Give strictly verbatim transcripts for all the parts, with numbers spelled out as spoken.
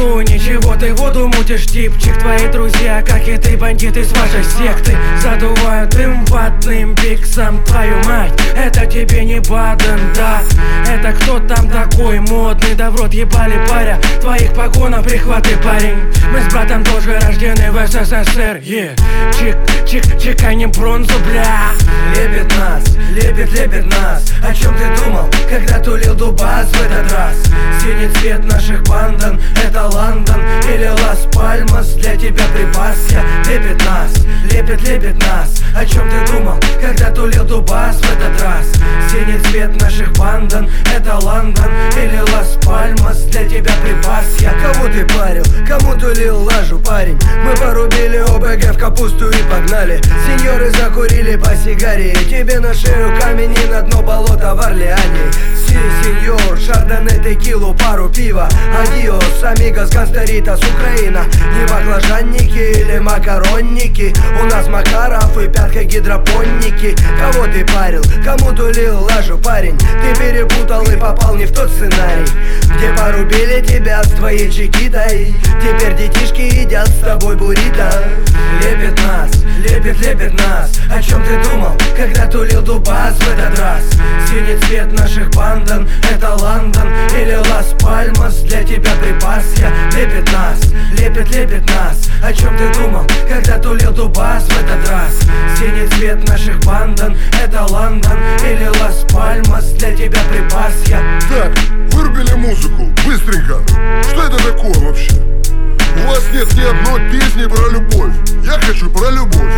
виду ничего, ты воду мутишь, типчик. Твои друзья, как и ты, бандиты из вашей секты, задувают дым ватным пиксом. Твою мать, это тебе не Баден, да. Это кто там такой модный? Да в рот ебали паря, твоих погонов прихваты, парень. Мы с братом тоже рождены в СССР, yeah. Чик, чик, чеканем бронзу, бля. Лепит нас, лепит, лепит нас. О чем ты думал, когда тулил дубас в этот раз? Синий цвет наших бандан, это Лондон или Лас-Пальмас, для тебя припас я. Лепит нас, лепит, лепит нас. О чем ты думал, когда тулил дубас в этот раз? Синий цвет наших бандан, это Лондон или Лас-Пальмас, для тебя припас я. Кого ты парил, кому тулил лажу, парень? Мы порубили ОБГ в капусту и погнали. Сеньоры закурили по сигаре, тебе на шею камень и на дно болота в Орлеане. Си, сеньор, шардоне, текилу, пару пива. Адиос, амигос, ганстеритас, Украина. Не баклажанники или макаронники, у нас Макаров и пятка гидропонники. Кого ты парил, кому тулил лажу, парень? Ты перепутал и попал не в тот сценарий, где порубили тебя с твоей чекитой. Теперь детишки едят с тобой буррито. Лепит нас, лепит, лепит нас. О чем ты думал, когда тулил дубас в этот раз? Синий цвет наших бандан, это Лондон или Лас-Пальмас, для тебя припас я. Лепит нас, лепит, лепит нас. О чем ты думал, когда тулил дубас в этот раз? Синий цвет наших бандан, это Лондон или Лас-Пальмас, для тебя припас я. Так, вырубили музыку, быстренько. Что это такое вообще? У вас нет ни одной песни про любовь. Я хочу про любовь.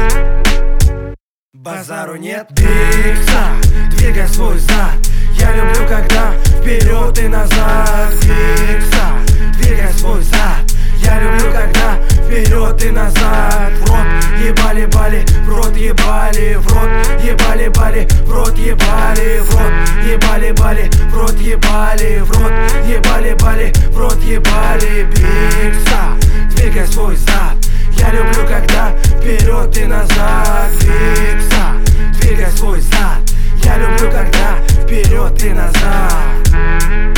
Базару нет, бикса, двигай свой зад. Я люблю, когда вперед и назад. Бикса, двигай свой зад. Я люблю, когда вперед и назад. В рот ебали бали, в рот ебали, в рот ебали бали, в рот ебали, в рот ебали бали, в рот ебали, в рот ебали бали, в рот ебали. Бикса, двигай свой зад. Я люблю, когда вперед и назад. Бикса, двигай свой зад. Я люблю, когда вперед и назад.